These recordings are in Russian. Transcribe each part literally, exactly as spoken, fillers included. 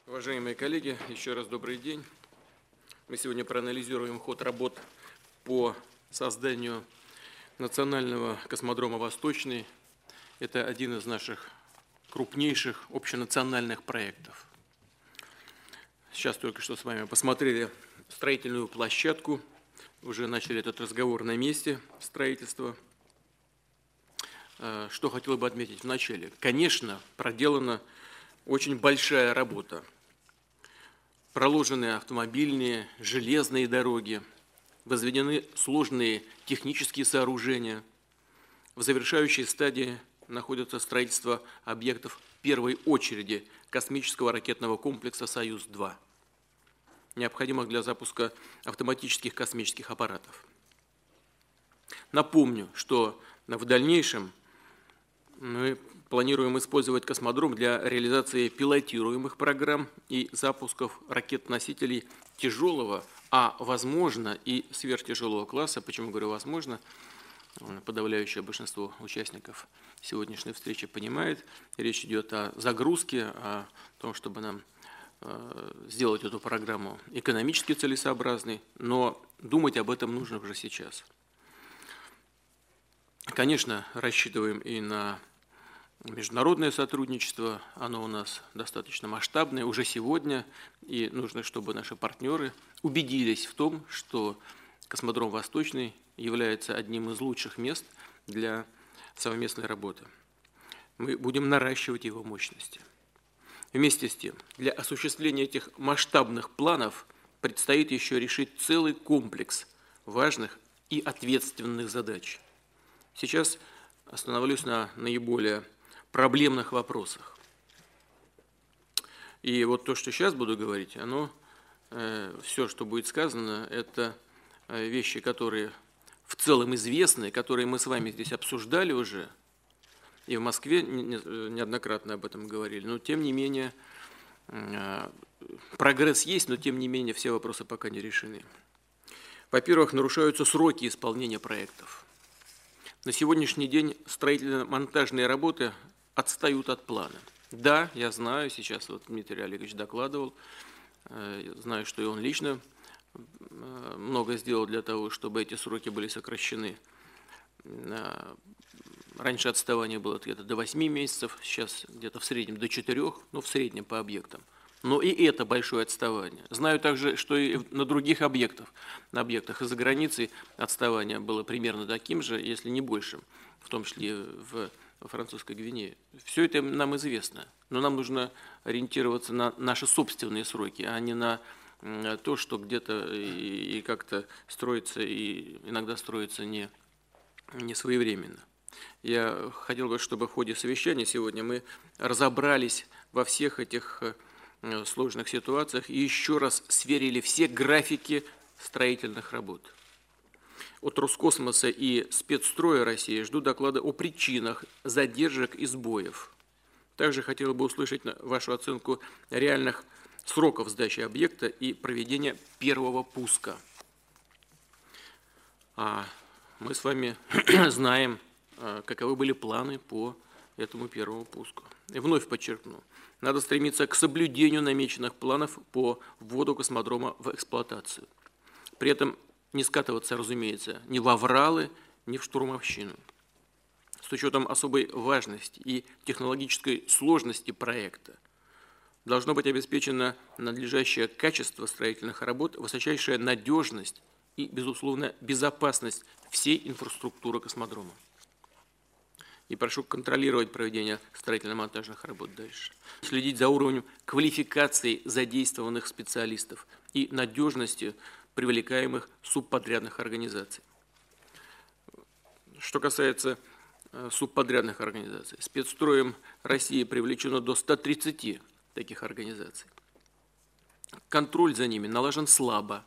Уважаемые коллеги, еще раз добрый день. Мы сегодня проанализируем ход работ по созданию национального космодрома «Восточный». Это один из наших крупнейших общенациональных проектов. Сейчас только что с вами посмотрели строительную площадку, уже начали этот разговор на месте строительства. Что хотел бы отметить вначале? Конечно, проделана очень большая работа. Проложены автомобильные, железные дороги, возведены сложные технические сооружения. В завершающей стадии находится строительство объектов первой очереди космического ракетного комплекса «Союз-два», необходимых для запуска автоматических космических аппаратов. Напомню, что в дальнейшем мы планируем использовать космодром для реализации пилотируемых программ и запусков ракет-носителей тяжелого, а возможно и сверхтяжелого класса. Почему говорю возможно? Подавляющее большинство участников сегодняшней встречи понимает. Речь идет о загрузке, о том, чтобы нам сделать эту программу экономически целесообразной, но думать об этом нужно уже сейчас. Конечно, рассчитываем и на международное сотрудничество, оно у нас достаточно масштабное уже сегодня, и нужно, чтобы наши партнеры убедились в том, что космодром «Восточный» является одним из лучших мест для совместной работы. Мы будем наращивать его мощности. Вместе с тем, для осуществления этих масштабных планов предстоит еще решить целый комплекс важных и ответственных задач. Сейчас остановлюсь на наиболее проблемных вопросах. И вот то, что сейчас буду говорить, оно, э, все, что будет сказано, это вещи, которые в целом известны, которые мы с вами здесь обсуждали уже, и в Москве неоднократно об этом говорили, но тем не менее, э, прогресс есть, но тем не менее все вопросы пока не решены. Во-первых, нарушаются сроки исполнения проектов. На сегодняшний день строительно-монтажные работы отстают от плана. Да, я знаю, сейчас вот Дмитрий Олегович докладывал, знаю, что и он лично много сделал для того, чтобы эти сроки были сокращены. Раньше отставание было где-то до восьми месяцев, сейчас где-то в среднем до четырёх, ну в среднем по объектам. Но и это большое отставание. Знаю также, что и на других объектах, на объектах из-за границы отставание было примерно таким же, если не большим, в том числе в Французской Гвинее. Все это нам известно, но нам нужно ориентироваться на наши собственные сроки, а не на то, что где-то и как-то строится, и иногда строится не, не своевременно. Я хотел бы, чтобы в ходе совещания сегодня мы разобрались во всех этих сложных ситуациях и еще раз сверили все графики строительных работ. От Роскосмоса и спецстроя России жду доклада о причинах задержек и сбоев. Также хотел бы услышать вашу оценку реальных сроков сдачи объекта и проведения первого пуска. А мы с вами знаем, каковы были планы по этому первому пуску. И вновь подчеркну, надо стремиться к соблюдению намеченных планов по вводу космодрома в эксплуатацию. При этом не скатываться, разумеется, ни в авралы, ни в штурмовщину. С учетом особой важности и технологической сложности проекта должно быть обеспечено надлежащее качество строительных работ, высочайшая надежность и, безусловно, безопасность всей инфраструктуры космодрома. И прошу контролировать проведение строительно-монтажных работ дальше. Следить за уровнем квалификации задействованных специалистов и надежностью привлекаемых субподрядных организаций. Что касается субподрядных организаций, спецстроем России привлечено до ста тридцати таких организаций. Контроль за ними налажен слабо.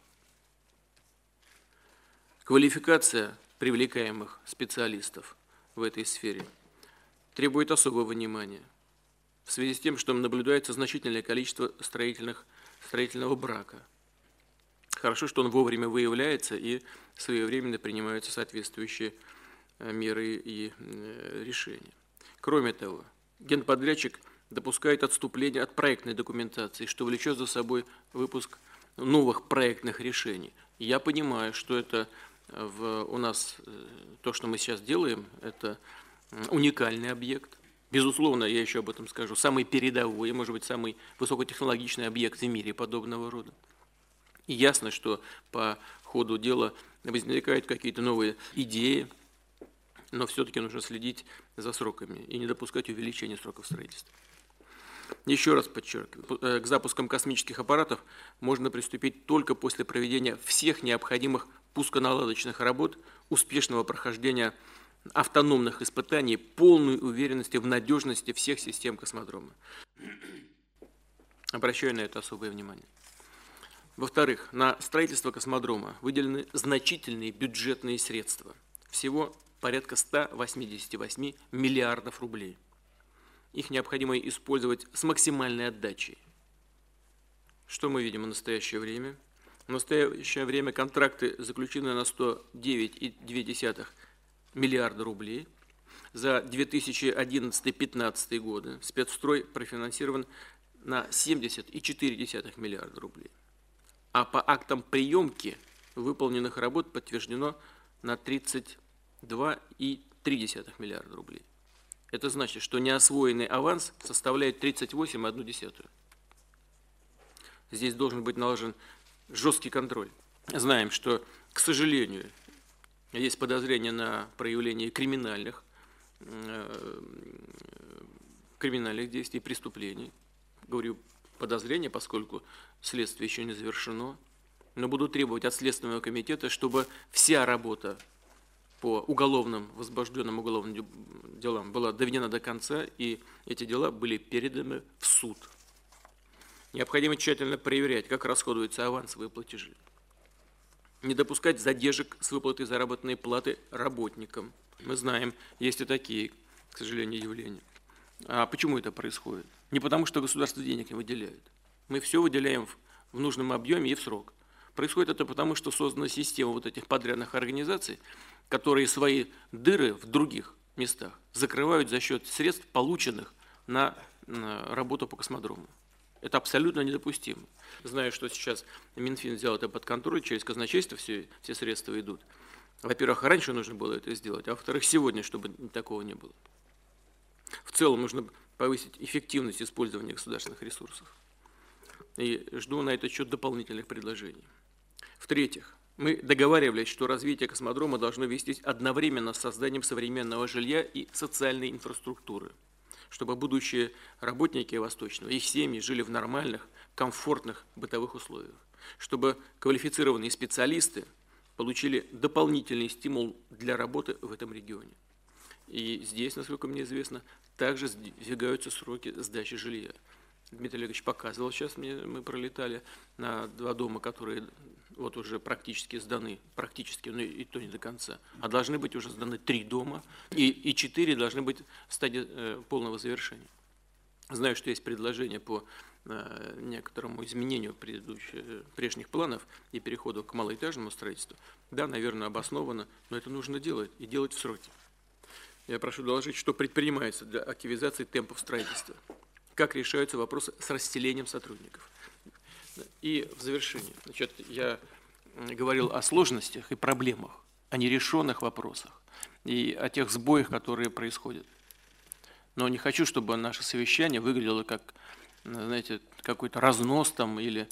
Квалификация привлекаемых специалистов в этой сфере требует особого внимания в связи с тем, что наблюдается значительное количество строительных, строительного брака. Хорошо, что он вовремя выявляется и своевременно принимаются соответствующие меры и решения. Кроме того, генподрядчик допускает отступление от проектной документации, что влечет за собой выпуск новых проектных решений. Я понимаю, что это в, у нас, то, что мы сейчас делаем, это уникальный объект. Безусловно, я еще об этом скажу, самый передовой, может быть, самый высокотехнологичный объект в мире подобного рода. И ясно, что по ходу дела возникают какие-то новые идеи, но все-таки нужно следить за сроками и не допускать увеличения сроков строительства. Еще раз подчеркиваю, к запускам космических аппаратов можно приступить только после проведения всех необходимых пусконаладочных работ, успешного прохождения автономных испытаний, полной уверенности в надежности всех систем космодрома. Обращаю на это особое внимание. Во-вторых, на строительство космодрома выделены значительные бюджетные средства. Всего порядка ста восьмидесяти восьми миллиардов рублей. Их необходимо использовать с максимальной отдачей. Что мы видим в настоящее время? В настоящее время контракты заключены на сто девять и две десятых миллиарда рублей. За две тысячи одиннадцатый — две тысячи пятнадцатый годы спецстрой профинансирован на семьдесят и четыре десятых миллиарда рублей. А по актам приемки выполненных работ подтверждено на тридцать два и три десятых миллиарда рублей. Это значит, что неосвоенный аванс составляет тридцать восемь и одну десятую. Здесь должен быть наложен жесткий контроль. Знаем, что, к сожалению, есть подозрения на проявление криминальных, э, криминальных действий, преступлений. Говорю подозрения, поскольку следствие еще не завершено. Но буду требовать от Следственного комитета, чтобы вся работа по уголовным, возбужденным уголовным делам была доведена до конца, и эти дела были переданы в суд. Необходимо тщательно проверять, как расходуются авансовые платежи. Не допускать задержек с выплатой заработной платы работникам. Мы знаем, есть и такие, к сожалению, явления. А почему это происходит? Не потому, что государство денег не выделяет. Мы все выделяем в нужном объеме и в срок. Происходит это потому, что создана система вот этих подрядных организаций, которые свои дыры в других местах закрывают за счет средств, полученных на работу по космодрому. Это абсолютно недопустимо. Знаю, что сейчас Минфин взял это под контроль, через казначейство все, все средства идут. Во-первых, раньше нужно было это сделать, а во-вторых, сегодня, чтобы такого не было. В целом нужно повысить эффективность использования государственных ресурсов. И жду на этот счет дополнительных предложений. В-третьих, мы договаривались, что развитие космодрома должно вестись одновременно с созданием современного жилья и социальной инфраструктуры, чтобы будущие работники Восточного, их семьи жили в нормальных, комфортных бытовых условиях, чтобы квалифицированные специалисты получили дополнительный стимул для работы в этом регионе. И здесь, насколько мне известно, также сдвигаются сроки сдачи жилья. Дмитрий Олегович показывал, сейчас мне, мы пролетали на два дома, которые вот уже практически сданы, практически, но и то не до конца, а должны быть уже сданы три дома, и, и четыре должны быть в стадии э, полного завершения. Знаю, что есть предложение по э, некоторому изменению предыдущих, прежних планов и переходу к малоэтажному строительству. Да, наверное, обоснованно, но это нужно делать, и делать в сроки. Я прошу доложить, что предпринимается для активизации темпов строительства. Как решаются вопросы с расселением сотрудников. И в завершение, значит, я говорил о сложностях и проблемах, о нерешенных вопросах и о тех сбоях, которые происходят. Но не хочу, чтобы наше совещание выглядело как, знаете, какой-то разнос там или,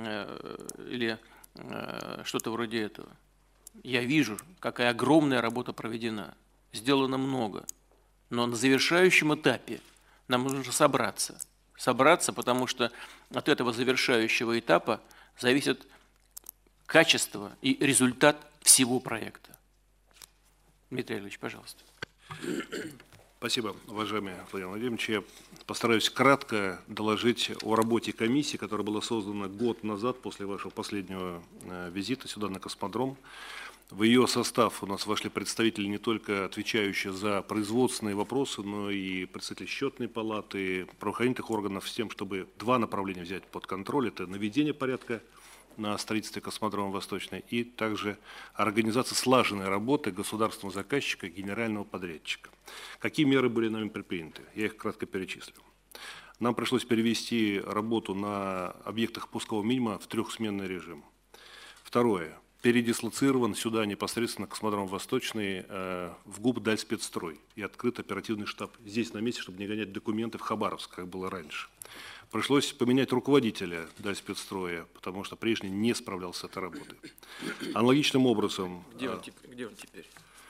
или что-то вроде этого. Я вижу, какая огромная работа проведена, сделано много, но на завершающем этапе нам нужно собраться. Собраться, потому что от этого завершающего этапа зависит качество и результат всего проекта. Дмитрий Олегович, пожалуйста. Спасибо, уважаемый Владимир Владимирович. Я постараюсь кратко доложить о работе комиссии, которая была создана год назад после вашего последнего визита сюда на космодром. В ее состав у нас вошли представители, не только отвечающие за производственные вопросы, но и представители счетной палаты, правоохранительных органов, с тем, чтобы два направления взять под контроль. Это наведение порядка на строительстве космодрома Восточный и также организация слаженной работы государственного заказчика и генерального подрядчика. Какие меры были нами предприняты? Я их кратко перечислю. Нам пришлось перевести работу на объектах пускового минимума в трехсменный режим. Второе. Передислоцирован сюда непосредственно космодром Восточный э, в ГУП Дальспецстрой и открыт оперативный штаб здесь на месте, чтобы не гонять документы в Хабаровск, как было раньше. Пришлось поменять руководителя Дальспецстроя, потому что прежний не справлялся с этой работой. Аналогичным образом... Где он, где он теперь?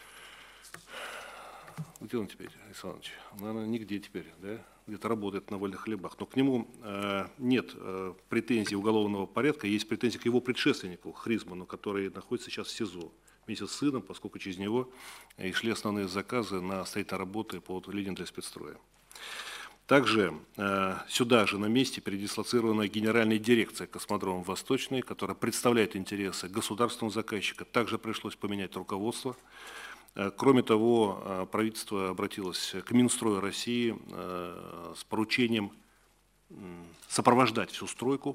Где он теперь, Александр Иванович? Наверное, нигде теперь, да? Где-то работает на вольных хлебах. Но к нему э, нет э, претензий уголовного порядка, есть претензии к его предшественнику, Хризману, который находится сейчас в СИЗО вместе с сыном, поскольку через него и шли основные заказы на строительные работы по линии для спецстроя. Также э, сюда же на месте передислоцирована генеральная дирекция космодрома Восточный, которая представляет интересы государственного заказчика. Также пришлось поменять руководство. Кроме того, правительство обратилось к Минстрою России с поручением сопровождать всю стройку.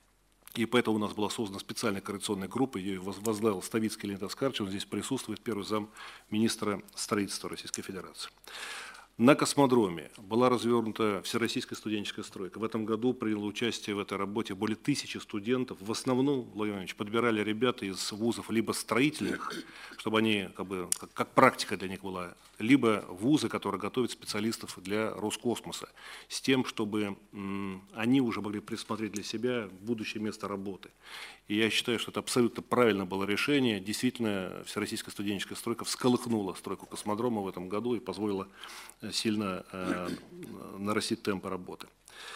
И поэтому у нас была создана специальная коррекционная группа, ее возглавил Ставицкий Леонид Оскарович, он здесь присутствует, первый зам министра строительства Российской Федерации. На космодроме была развернута всероссийская студенческая стройка. В этом году приняло участие в этой работе более тысячи студентов. В основном, Владимир Ильич, подбирали ребята из вузов либо строительных, чтобы они, как бы, как, как практика для них была, либо вузы, которые готовят специалистов для Роскосмоса, с тем, чтобы м, они уже могли присмотреть для себя будущее место работы. И я считаю, что это абсолютно правильное было решение. Действительно, всероссийская студенческая стройка всколыхнула стройку космодрома в этом году и позволила сильно э, нарастить темпы работы.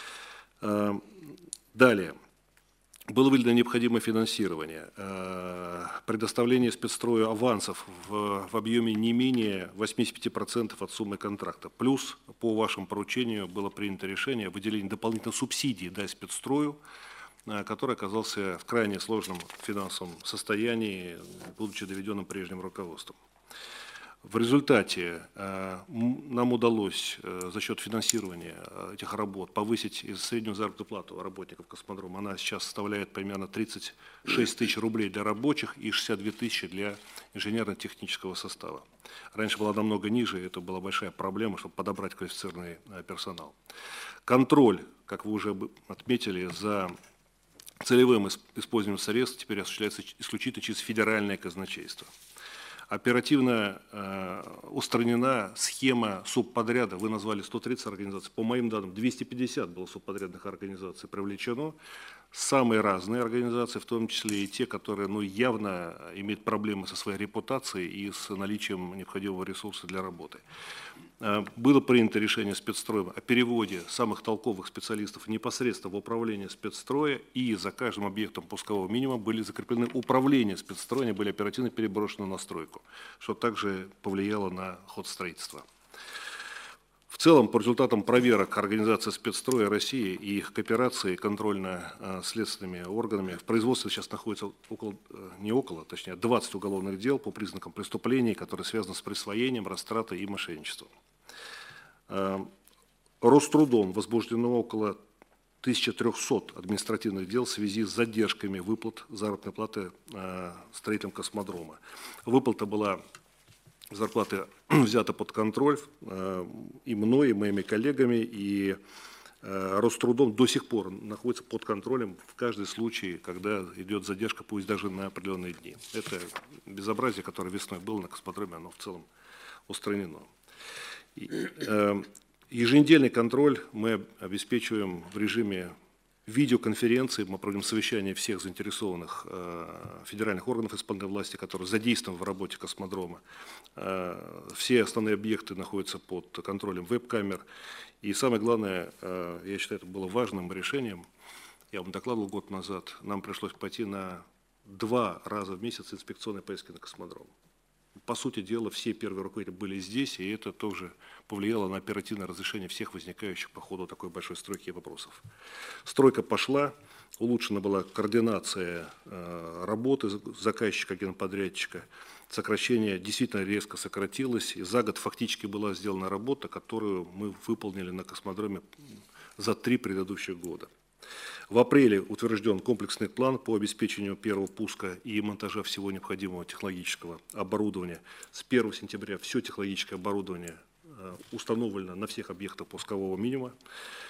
Э, далее. Было выделено необходимое финансирование, э, предоставление спецстрою авансов в, в объеме не менее восьмидесяти пяти процентов от суммы контракта. Плюс по вашему поручению было принято решение о выделении дополнительной субсидии дай спецстрою, э, который оказался в крайне сложном финансовом состоянии, будучи доведенным прежним руководством. В результате э, нам удалось э, за счет финансирования э, этих работ повысить среднюю заработную плату работников космодрома. Она сейчас составляет примерно тридцать шесть тысяч рублей для рабочих и шестьдесят две тысячи для инженерно-технического состава. Раньше была намного ниже, и это была большая проблема, чтобы подобрать квалифицированный э, персонал. Контроль, как вы уже отметили, за целевым использованием средств теперь осуществляется исключительно через федеральное казначейство. Оперативно э, устранена схема субподряда. Вы назвали сто тридцать организаций. По моим данным, двести пятьдесят было субподрядных организаций привлечено. Самые разные организации, в том числе и те, которые ну, явно имеют проблемы со своей репутацией и с наличием необходимого ресурса для работы. Э, было принято решение спецстроем о переводе самых толковых специалистов непосредственно в управление спецстроя, и за каждым объектом пускового минимума были закреплены управления спецстроя, они были оперативно переброшены на стройку, что также повлияло на ход строительства. В целом, по результатам проверок организации спецстроя России и их кооперации контрольно-следственными органами, в производстве сейчас находится около, не около, точнее двадцать уголовных дел по признакам преступлений, которые связаны с присвоением, растратой и мошенничеством. Рострудом возбуждено около тысячи трёхсот административных дел в связи с задержками выплат заработной платы строителям космодрома. Выплата была зарплаты взята под контроль и мной, и моими коллегами, и Рострудом до сих пор находится под контролем в каждый случай, когда идет задержка, пусть даже на определенные дни. Это безобразие, которое весной было на космодроме, оно в целом устранено. Еженедельный контроль мы обеспечиваем в режиме видеоконференции. Мы проводим совещание всех заинтересованных э, федеральных органов исполнительной власти, которые задействованы в работе космодрома. Э, все основные объекты находятся под контролем веб-камер. И самое главное, э, я считаю, это было важным решением. Я вам докладывал год назад, нам пришлось пойти на два раза в месяц инспекционные поездки на космодром. По сути дела, все первые руководители были здесь, и это тоже повлияло на оперативное разрешение всех возникающих по ходу такой большой стройки вопросов. Стройка пошла, улучшена была координация э, работы заказчика, генподрядчика, сокращение действительно резко сократилось, и за год фактически была сделана работа, которую мы выполнили на космодроме за три предыдущих года. В апреле утвержден комплексный план по обеспечению первого пуска и монтажа всего необходимого технологического оборудования. С первого сентября все технологическое оборудование установлено на всех объектах пускового минимума.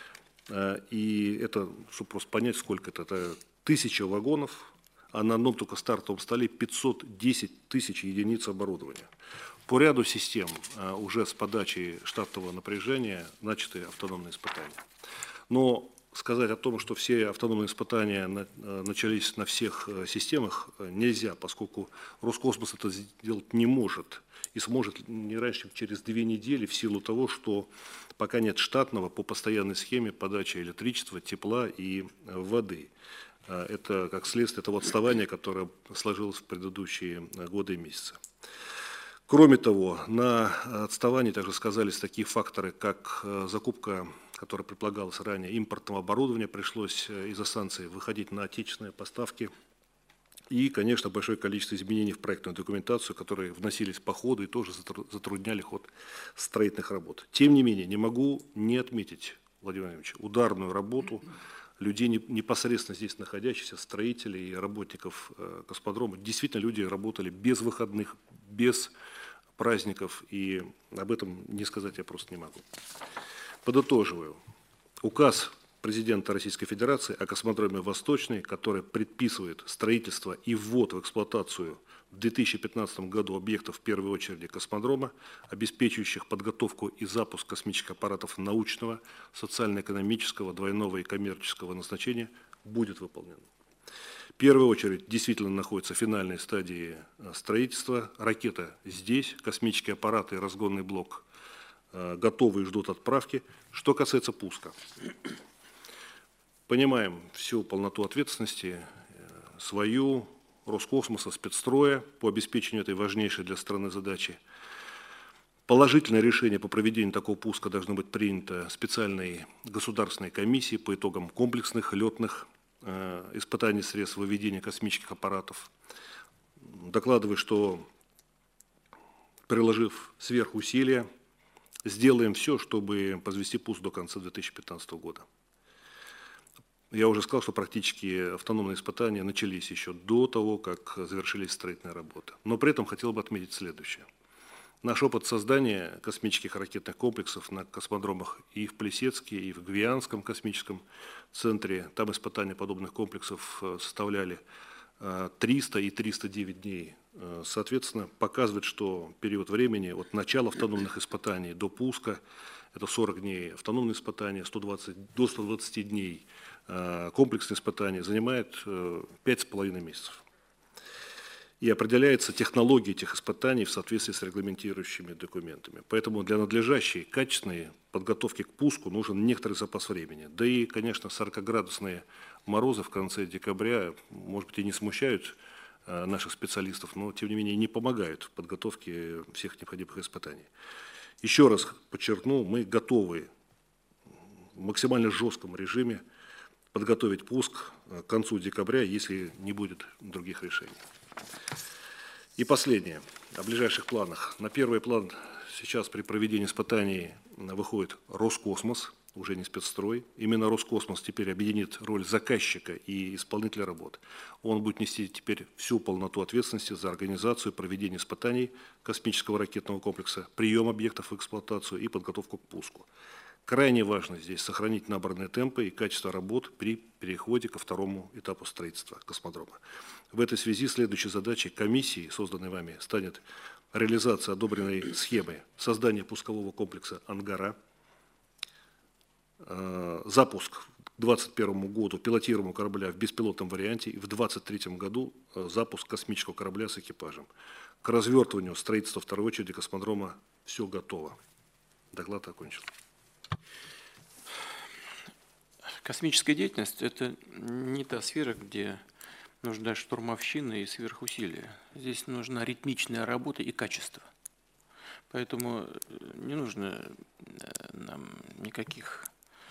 И это, чтобы просто понять, сколько это, это тысяча вагонов, а на одном только стартовом столе пятьсот десять тысяч единиц оборудования. По ряду систем уже с подачей штатного напряжения начаты автономные испытания. Но сказать о том, что все автономные испытания начались на всех системах, нельзя, поскольку Роскосмос это сделать не может. И сможет не раньше, чем через две недели, в силу того, что пока нет штатного по постоянной схеме подачи электричества, тепла и воды. Это как следствие того отставания, которое сложилось в предыдущие годы и месяцы. Кроме того, на отставании также сказались такие факторы, как закупка, которая предполагалась ранее, импортного оборудования, пришлось из-за санкций выходить на отечественные поставки. И, конечно, большое количество изменений в проектную документацию, которые вносились по ходу и тоже затрудняли ход строительных работ. Тем не менее, не могу не отметить, Владимир Владимирович, ударную работу людей, непосредственно здесь находящихся, строителей и работников космодрома. Действительно, люди работали без выходных, без праздников, и об этом не сказать я просто не могу. Подытоживаю. Указ президента Российской Федерации о космодроме «Восточный», который предписывает строительство и ввод в эксплуатацию в две тысячи пятнадцатом году объектов, в первой очереди космодрома, обеспечивающих подготовку и запуск космических аппаратов научного, социально-экономического, двойного и коммерческого назначения, будет выполнен. В первую очередь действительно находится в финальной стадии строительства. Ракета здесь, космические аппараты и разгонный блок готовы и ждут отправки. Что касается пуска. Понимаем всю полноту ответственности, свою, Роскосмоса, спецстроя по обеспечению этой важнейшей для страны задачи. Положительное решение по проведению такого пуска должно быть принято специальной государственной комиссией по итогам комплексных летных э, испытаний средств выведения космических аппаратов. Докладываю, что, приложив сверхусилия, сделаем все, чтобы произвести пуск до конца две тысячи пятнадцатого года. Я уже сказал, что практически автономные испытания начались еще до того, как завершились строительные работы. Но при этом хотел бы отметить следующее. Наш опыт создания космических ракетных комплексов на космодромах и в Плесецке, и в Гвианском космическом центре, там испытания подобных комплексов составляли триста и триста девять дней. Соответственно, показывает, что период времени от начала автономных испытаний до пуска, это сорок дней автономные испытания, сто двадцать, до ста двадцати дней комплексные испытания, занимает пять с половиной месяцев. И определяется технология этих испытаний в соответствии с регламентирующими документами. Поэтому для надлежащей, качественной подготовки к пуску нужен некоторый запас времени. Да и, конечно, сорокаградусные морозы в конце декабря, может быть, и не смущают наших специалистов, но, тем не менее, не помогают в подготовке всех необходимых испытаний. Еще раз подчеркну, мы готовы в максимально жестком режиме подготовить пуск к концу декабря, если не будет других решений. И последнее. О ближайших планах. На первый план сейчас при проведении испытаний выходит Роскосмос, уже не спецстрой. Именно Роскосмос теперь объединит роль заказчика и исполнителя работ. Он будет нести теперь всю полноту ответственности за организацию проведения испытаний космического ракетного комплекса, прием объектов в эксплуатацию и подготовку к пуску. Крайне важно здесь сохранить набранные темпы и качество работ при переходе ко второму этапу строительства космодрома. В этой связи следующей задачей комиссии, созданной вами, станет реализация одобренной схемы создания пускового комплекса «Ангара», э, запуск к две тысячи двадцать первому году пилотируемого корабля в беспилотном варианте и в две тысячи двадцать третьем году э, запуск космического корабля с экипажем. К развертыванию строительства второй очереди космодрома все готово. Доклад окончен. Космическая деятельность – это не та сфера, где нужна штурмовщина и сверхусилия. Здесь нужна ритмичная работа и качество. Поэтому не нужно нам никаких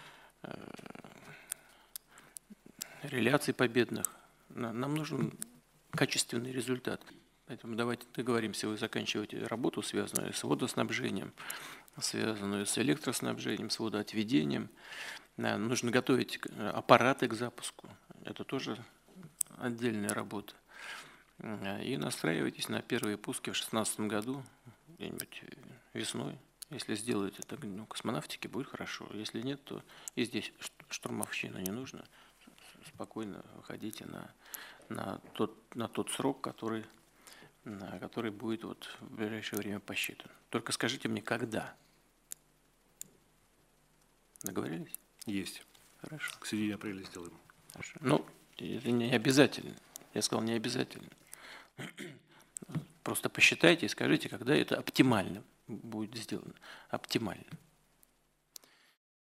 реляций победных. Нам нужен качественный результат. Поэтому давайте договоримся, вы заканчиваете работу, связанную с водоснабжением, связанную с электроснабжением, с водоотведением. Нужно готовить аппараты к запуску. Это тоже отдельная работа. И настраивайтесь на первые пуски в две тысячи шестнадцатом году, где-нибудь весной. Если сделаете это ну, космонавтике, будет хорошо. Если нет, то и здесь ш- штурмовщина не нужно. С- Спокойно выходите на, на, тот, на тот срок, который, на который будет вот в ближайшее время посчитан. Только скажите мне, когда? Договорились? Есть. Хорошо. К середине апреля сделаем. Хорошо. Ну, это не обязательно. Я сказал, не обязательно. Просто посчитайте и скажите, когда это оптимально будет сделано. Оптимально.